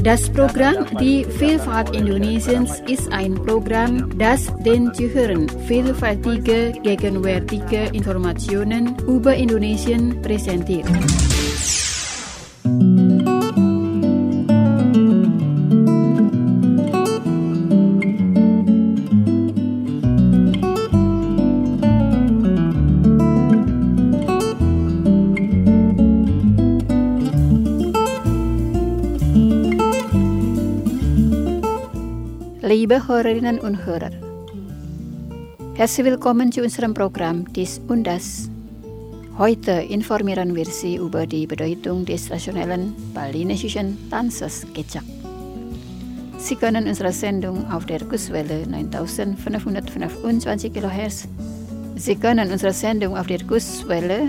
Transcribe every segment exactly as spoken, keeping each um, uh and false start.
Das Programm Die Vielfalt Indonesiens ist ein Programm, das den Zuhörern vielfältige, gegenwärtige Informationen über Indonesien präsentiert. Liebe Hörerinnen und Hörer, herzlich willkommen zu unserem Programm Dies und Das. Heute informieren wir Sie über die Bedeutung des traditionellen balinesischen Tanzes Kecak. Sie können unsere Sendung auf der Kurswelle neuntausendfünfhundertfünfundzwanzig Kilohertz. Sie können unsere Sendung auf der Kurswelle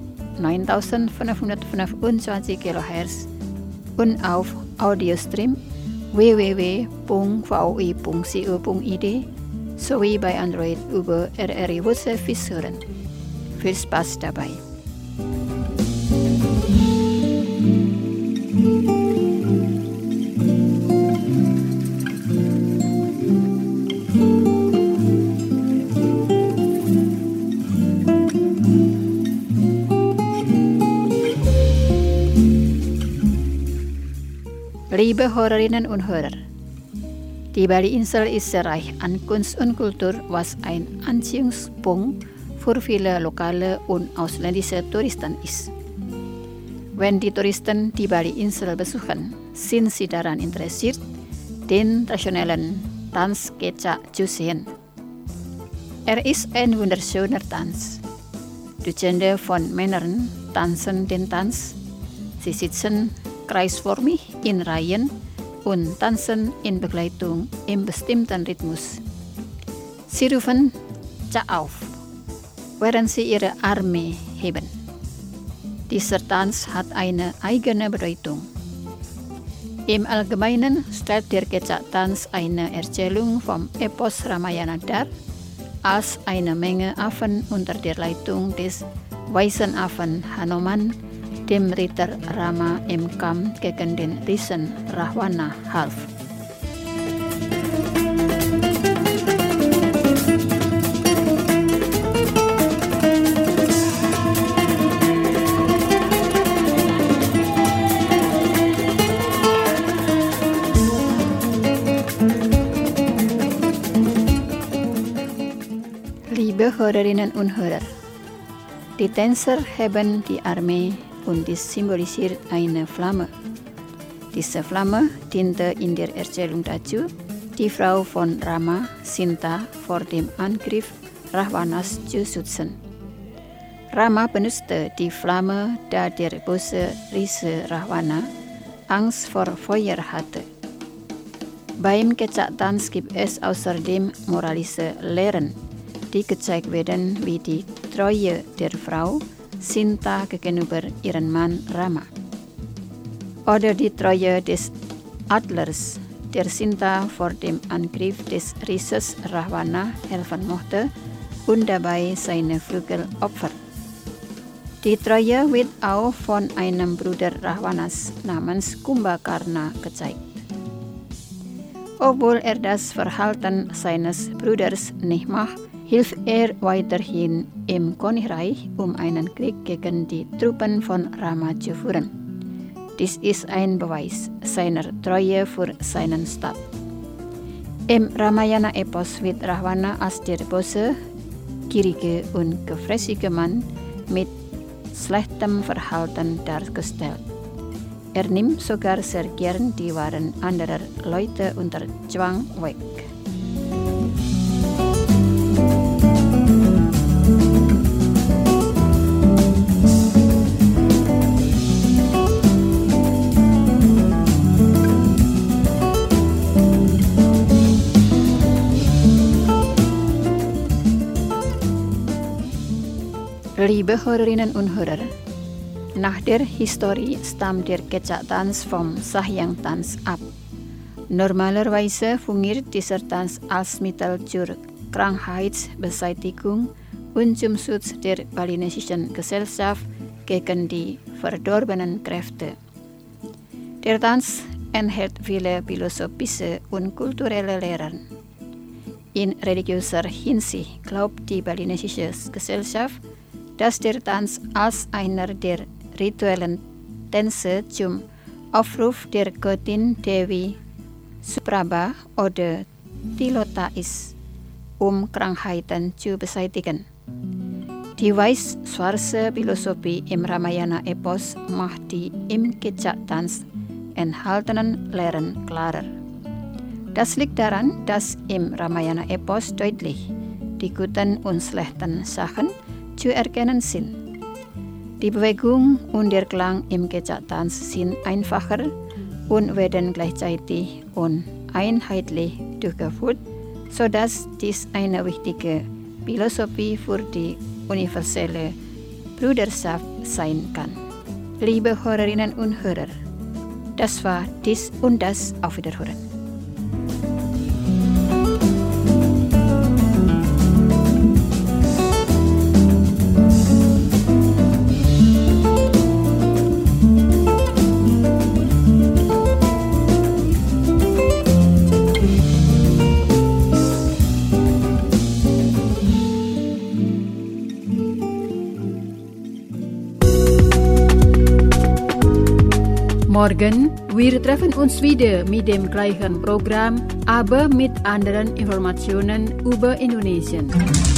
neuntausendfünfhundertfünfundzwanzig Kilohertz und auf Audiostream w w w punkt v o i punkt co punkt i d sowie bei Android über R R I World Service hören. Viel Spaß dabei! Liebe Hörerinnen und Hörer, die Bali-Insel ist sehr reich an Kunst und Kultur, was ein Anziehungspunkt für viele lokale und ausländische Touristen ist. Wenn die Touristen die Bali-Insel besuchen, sind sie daran interessiert, den traditionellen Tanz Kecak zu sehen. Er ist ein wunderschöner Tanz. Dutzende von Männern tanzen den Tanz. Sie sitzen kreisförmig in Reihen und tanzen in Begleitung im bestimmten Rhythmus. Sie rufen Cak auf, während sie ihre Arme heben. Dieser Tanz hat eine eigene Bedeutung. Im Allgemeinen stellt der Kecak-Tanz eine Erzählung vom Epos Ramayana dar, als eine Menge Affen unter der Leitung des weisen Affen Hanuman dem Ritter Rama im Kampf gegen den Riesen Rahwana half. Liebe Hörerinnen und Hörer, die Tänzer heben die Arme und dies symbolisiert eine Flamme. Diese Flamme diente in der Erzählung dazu, die Frau von Rama, Sinta, vor dem Angriff Rahwanas zu schützen. Rama benutzte die Flamme, da der böse Riese Rahwana Angst vor Feuer hatte. Beim Kecak-Tanz gibt es außerdem moralische Lehren, die gezeigt werden, wie die Treue der Frau Sinta gegenüber ihrem Mann Rama. Oder die Treue des Adlers, der Sinta vor dem Angriff des Rieses Rahwana helfen mochte und dabei seine Flügel opfert. Die Treue wird auch von einem Bruder Rahwanas namens Kumbhakarna gezeigt. Obwohl er das Verhalten seines Bruders nicht macht, hilft er weiterhin im Königreich, um einen Krieg gegen die Truppen von Rama zu führen. Dies ist ein Beweis seiner Treue für seinen Staat. Im Ramayana-Epos wird Rahwana als der böse, gierige und gefräßige Mann mit schlechtem Verhalten dargestellt. Er nimmt sogar sehr gern die Waren anderer Leute unter Zwang weg. Liebe Hörerinnen und Hörer, nach der Historie stammt der Kecak-Tanz vom Sahyang-Tanz ab. Normalerweise fungiert dieser Tanz als Mittel zur Krankheitsbeseitigung und zum Schutz der balinesischen Gesellschaft gegen die verdorbenen Kräfte. Der Tanz enthält viele philosophische und kulturelle Lehren. In religiöser Hinsicht glaubt die balinesische Gesellschaft, dass der Tanz als einer der rituellen Tänze zum Aufruf der Göttin Dewi Suprabha oder Tilota ist, um Krankheiten zu beseitigen. Die weiß-schwarze Philosophie im Ramayana-Epos macht die im Kecak-Tanz enthaltenen Lehren klarer. Das liegt daran, dass im Ramayana-Epos deutlich die guten und schlechten Sachen zu erkennen sind. Die Bewegung und der Klang im Kecak-Tanz sind einfacher und werden gleichzeitig und einheitlich durchgeführt, sodass dies eine wichtige Philosophie für die universelle Bruderschaft sein kann. Liebe Hörerinnen und Hörer, das war dies und das. Auf Wiederhören. Morgen, wir treffen uns wieder mit dem gleichen Programm, aber mit anderen Informationen über Indonesien.